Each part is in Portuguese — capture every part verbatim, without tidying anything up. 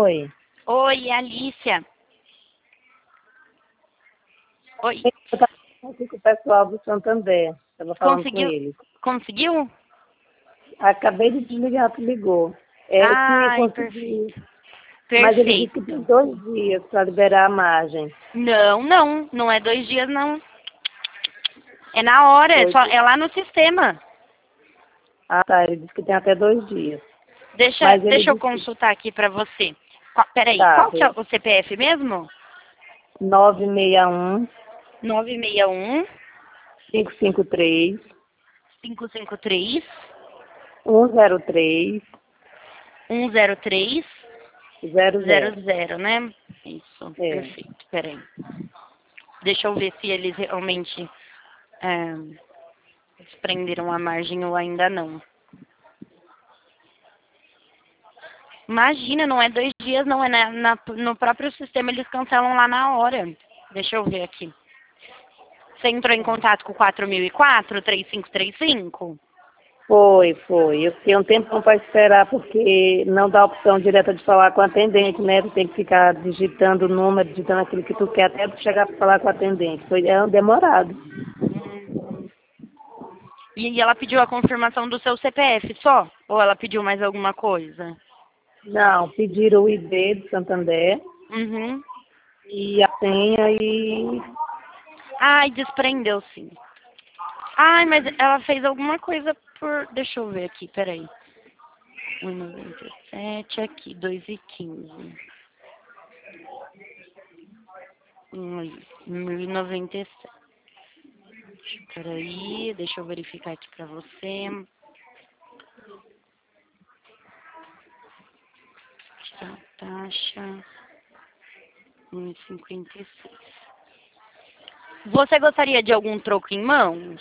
Oi. Oi, Alicia. Oi. Eu estava aqui com o pessoal do Santander. Estava falando Conseguiu? com eles. Conseguiu? Acabei de desligar, tu ligou. É que Ai, consegui. perfeito. Mas ele disse que tem Perfeito. dois dias para liberar a margem. Não, não. Não é dois dias, não. É na hora. É, Foi. só, é lá no sistema. Ah, tá. Ele disse que tem até dois dias. Deixa, Mas ele deixa eu disse. consultar aqui pra você. Qual, peraí, Tá. qual que é o C P F mesmo? nove seis um, nove seis um, cinco cinco três, cinco cinco três, um zero três, um zero três, zero zero zero. zero, né? Isso, É. perfeito. Peraí. Deixa eu ver se eles realmente é, desprenderam a margem ou ainda não. Imagina, não é dois dias, não. É na, na- no próprio sistema, eles cancelam lá na hora. Deixa eu ver aqui. Você entrou em contato com o quatro mil e quatro, três cinco três cinco? Foi, foi. Eu fiquei um tempão para esperar, porque não dá opção direta de falar com o atendente, né? Tu tem que ficar digitando o número, digitando aquilo que tu quer, até tu chegar para falar com o atendente. Foi é, demorado. Hum. E ela pediu a confirmação do seu C P F só? Ou ela pediu mais alguma coisa? Não, pediram o I D do Santander Uhum. e a senha e... Ai, desprendeu sim. Ai, mas ela fez alguma coisa por... Deixa eu ver aqui, peraí. um e noventa e sete aqui, dois e quinze. Hum, mil e noventa e sete. Peraí, deixa eu verificar aqui pra você. Tá, taxa um e cinquenta e seis. Você gostaria de algum troco em mãos?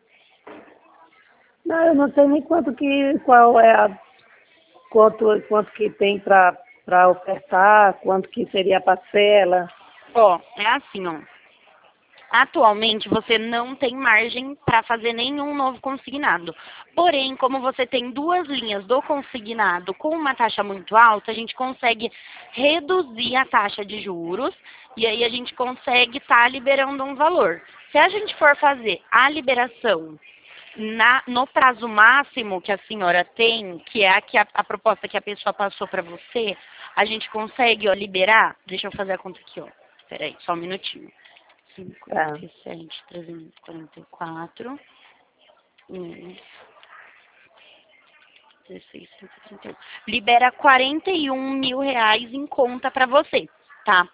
Não, eu não sei nem quanto que, qual é a, quanto, quanto que tem para para ofertar, quanto que seria a parcela. Ó, é assim, ó. Atualmente você não tem margem para fazer nenhum novo consignado. Porém, como você tem duas linhas do consignado com uma taxa muito alta, a gente consegue reduzir a taxa de juros e aí a gente consegue estar liberando um valor. Se a gente for fazer a liberação na, no prazo máximo que a senhora tem, que é a, que a, a proposta que a pessoa passou para você, a gente consegue ó, liberar. Deixa eu fazer a conta aqui, ó. Espera aí, só um minutinho. Tá. cinquenta e sete, trezentos e quarenta e quatro, menos dezesseis, cento e trinta e um. Libera quarenta e um mil reais em conta para você, tá?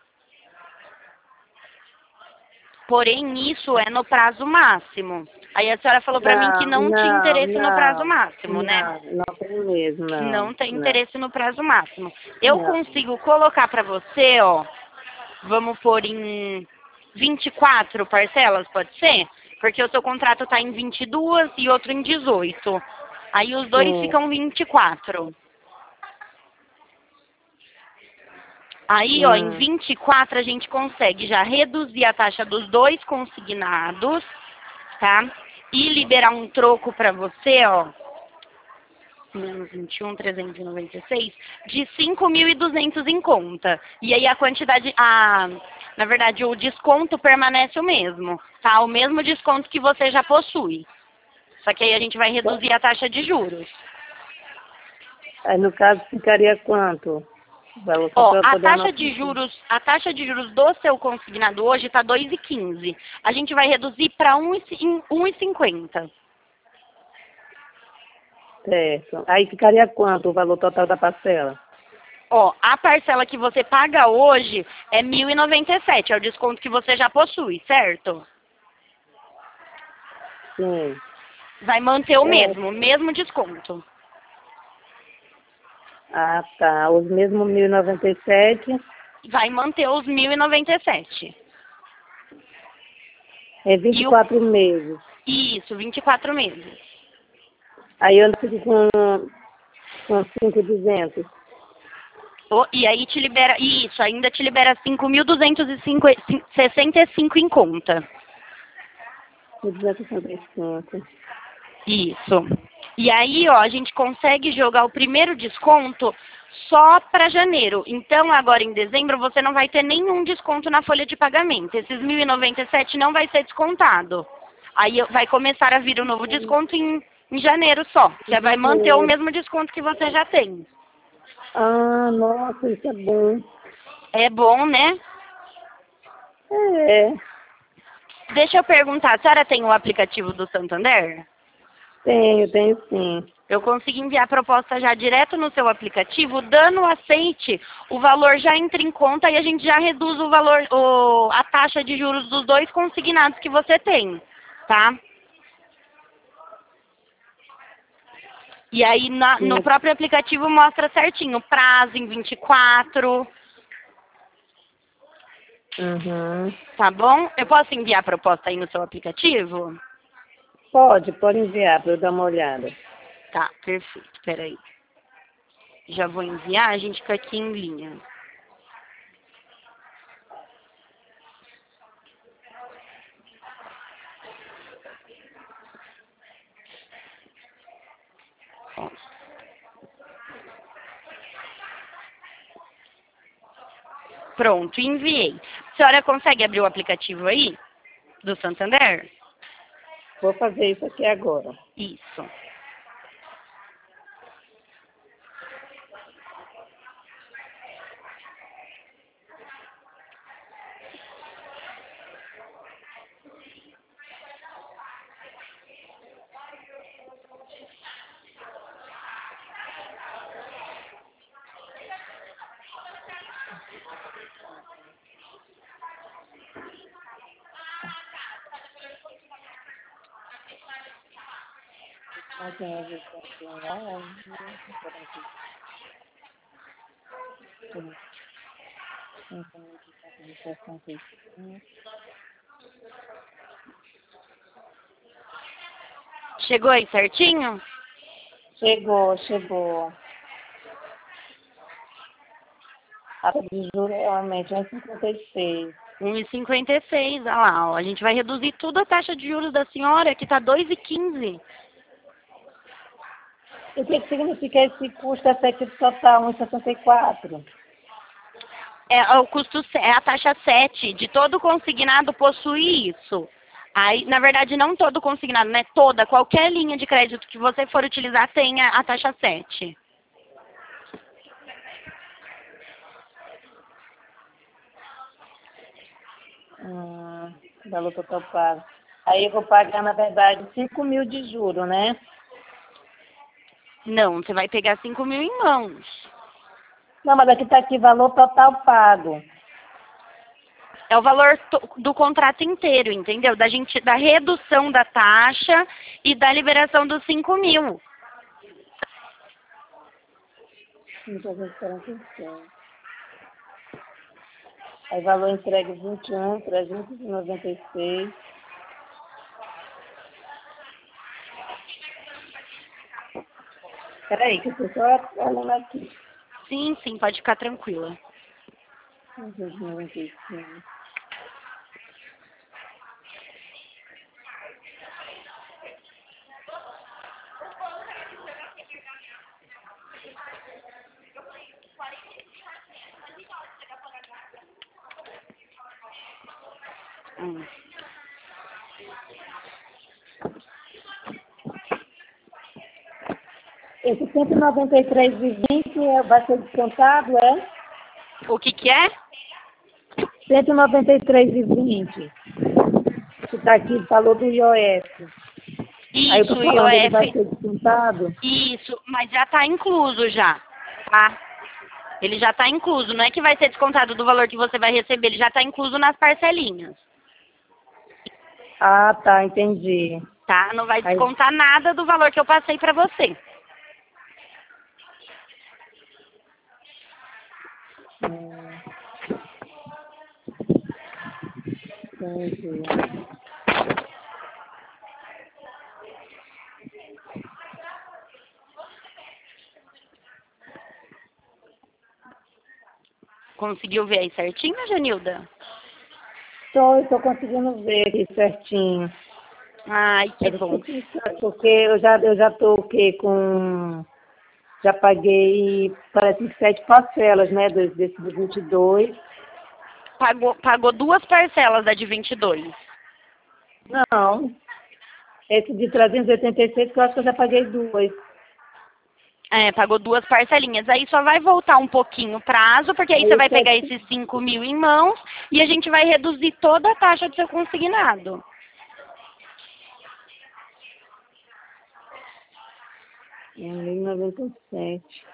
Porém, isso é no prazo máximo. Aí a senhora falou para mim que Não, não tinha não, interesse no prazo não, máximo, né? não, não tem mesmo, não, Não tem não, interesse no prazo máximo. Eu não. consigo colocar para você, ó, vamos pôr em vinte e quatro parcelas, pode ser? Porque o seu contrato está em vinte e duas e outro em dezoito. Aí os dois Sim, ficam vinte e quatro. Aí, ó, em hum, vinte e quatro a gente consegue já reduzir a taxa dos dois consignados, tá? E liberar um troco para você, ó, menos vinte e um, trezentos e noventa e seis, de cinco mil e duzentos em conta. E aí a quantidade, a, na verdade, o desconto permanece o mesmo, tá? O mesmo desconto que você já possui. Só que aí a gente vai reduzir a taxa de juros. aí no caso ficaria quanto? Valor só Ó, para eu a poder taxa anotar de aqui. juros, a taxa de juros do seu consignado hoje está dois e quinze. A gente vai reduzir para um e cinquenta. Certo. Aí ficaria quanto o valor total da parcela? Ó, a parcela que você paga hoje é mil e noventa e sete, é o desconto que você já possui, certo? Sim. Vai manter o É. mesmo, o mesmo desconto. Ah, tá. Os mesmos mil e noventa e sete Vai manter os mil e noventa e sete. é vinte e E o quatro meses. isso, vinte e quatro meses. Aí eu fico com, com cinco mil e duzentos. O- E aí te libera, isso, ainda te libera cinco mil duzentos e sessenta e cinco em conta. duzentos e sessenta e cinco. Isso. E aí, ó, a gente consegue jogar o primeiro desconto só para janeiro. Então, agora em dezembro, você não vai ter nenhum desconto na folha de pagamento. Esses mil e noventa e sete não vai ser descontado. Aí vai começar a vir o novo desconto em, em janeiro só. Você vai manter o mesmo desconto que você já tem. Ah, nossa, isso é bom. É bom, né? É, Deixa eu perguntar, a senhora tem o aplicativo do Santander? tenho, tenho sim. Eu consigo enviar a proposta já direto no seu aplicativo, dando o aceite, o valor já entra em conta e a gente já reduz o valor, o, a taxa de juros dos dois consignados que você tem, tá? E aí na- no Sim. próprio aplicativo mostra certinho, prazo em vinte e quatro, Uhum. tá bom? Eu posso enviar a proposta aí no seu aplicativo? Pode, pode enviar para eu dar uma olhada. Tá, perfeito, peraí. Já vou enviar, a gente fica aqui em linha. Ó. Pronto, enviei. A senhora consegue abrir o aplicativo aí? Do Santander? Vou fazer isso aqui agora. Isso. Chegou aí certinho? Chegou, chegou. A taxa de juros realmente é um vírgula cinquenta e seis. um vírgula cinquenta e seis, olha lá, ó. A gente vai reduzir tudo a taxa de juros da senhora, que tá dois vírgula quinze. E o que, que significa esse custo efetivo total, um vírgula sessenta e quatro? É o custo, é a taxa sete de todo consignado possui isso. Aí, na verdade, não todo consignado, né? Toda, qualquer linha de crédito que você for utilizar tem a, a taxa sete. Hum, valor total pago. Aí eu vou pagar, na verdade, cinco mil de juro, né? Não, você vai pegar cinco mil em mãos. Não, mas aqui está aqui, valor total pago. É o valor to- do contrato inteiro, entendeu? Da gente, da redução da taxa e da liberação dos cinco mil. mil trezentos e quarenta e seis. Aí valor entregue vinte e um, trezentos e noventa e seis. Peraí, que eu estou só olhando aqui. Sim, sim, pode ficar tranquila. trezentos e noventa e seis. Hum. Esse cento e noventa e três e vinte é- vai ser descontado, é? O que que é? cento e noventa e três e vinte. Que está aqui, falou do I O F. Aí eu Isso, estou falando, ele vai I O F. ser descontado? Isso, mas já está incluso já, tá? Ele já está incluso, não é que vai ser descontado do valor que você vai receber, ele já está incluso nas parcelinhas, Ah, tá, entendi. tá? Não vai Aí, descontar nada do valor que eu passei para você. hum, entendi. Conseguiu ver aí certinho, Janilda? Estou, estou conseguindo ver aqui certinho. Ai, que Eu bom. fiquei pensando, porque eu já, eu já tô o quê? Com. Já paguei, parece que sete parcelas, né? Desse, desse de vinte e dois. Pagou, pagou duas parcelas da de vinte e dois. Não. Esse de trezentos e oitenta e seis, que eu acho que eu já paguei duas. É, pagou duas parcelinhas. Aí só vai voltar um pouquinho o prazo, porque aí Aí você o vai pegar sete. esses cinco mil em mãos e a gente vai reduzir toda a taxa do seu consignado. mil e noventa e sete.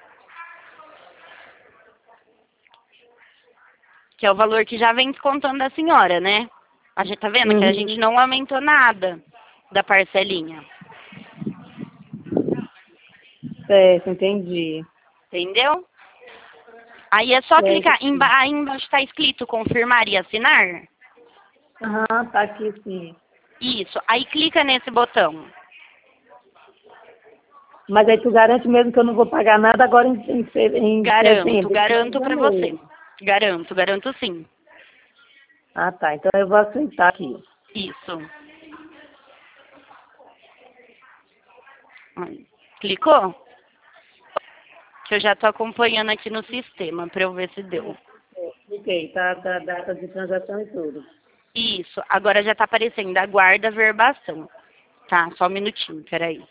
Que é o valor que já vem descontando da senhora, né? A gente tá vendo que a gente Uhum. não aumentou nada da parcelinha. Certo, entendi. Entendeu? Aí é só Certo. clicar, emba aí embaixo está escrito confirmar e assinar. Aham, tá aqui sim. Isso, aí clica nesse botão. Mas aí tu garante mesmo que eu não vou pagar nada agora em, em, fe- em Garanto, dezembro, em final de garanto pra você. janeiro. Garanto, garanto sim. Ah, tá. Então eu vou aceitar aqui. Isso. Aí, clicou? Que eu já tô acompanhando aqui no sistema pra eu ver se deu. Ok, tá, tá a data de transação e tudo. Isso, agora já tá aparecendo, aguarda a verbação. Tá, só um minutinho, peraí.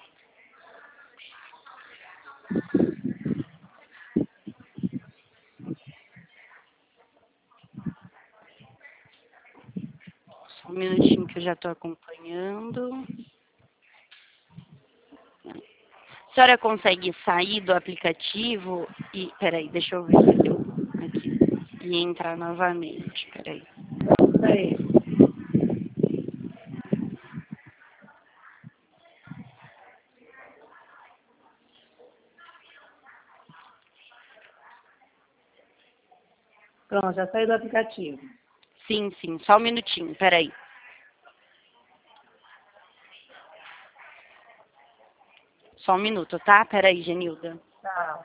Só um minutinho que eu já tô acompanhando. A senhora consegue sair do aplicativo e... Peraí, deixa eu ver se deu aqui. E entrar novamente, peraí. Isso aí. Pronto, já saiu do aplicativo. Sim, sim, só um minutinho, peraí. Só um minuto, tá? Peraí, Genilda. Tá.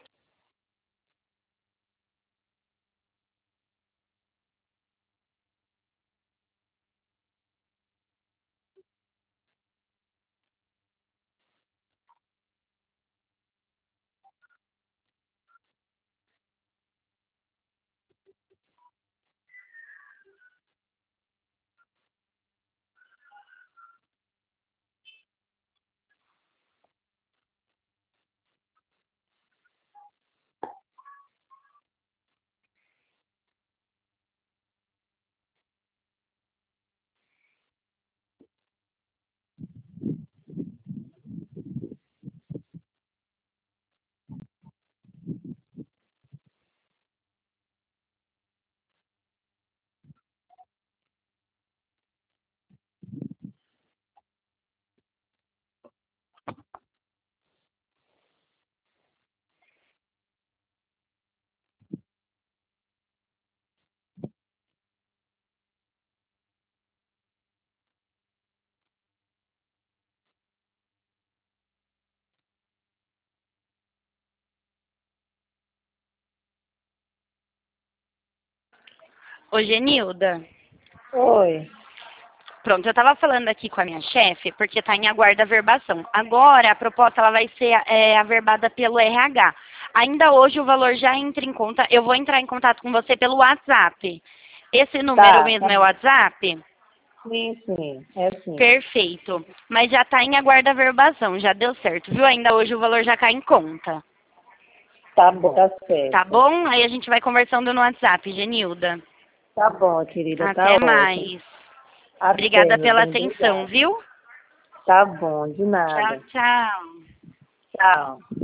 Ô, Genilda. Oi. Pronto, eu estava falando aqui com a minha chefe, porque está em aguardo a verbação. Agora, a proposta ela vai ser é, averbada pelo R H. Ainda hoje o valor já entra em conta. Eu vou entrar em contato com você pelo WhatsApp. Esse número Tá, tá mesmo é o bom. WhatsApp? Sim, sim. É sim. Perfeito. Mas já está em aguardo a verbação, já deu certo, viu? Ainda hoje o valor já cai em conta. Tá bom, tá Tá certo. bom? Aí a gente vai conversando no WhatsApp, Genilda. Tá bom, querida, tá Até ótimo. mais. Até, Obrigada meu pela bem, atenção, obrigada. viu? Tá bom, de Tchau, nada. tchau. Tchau.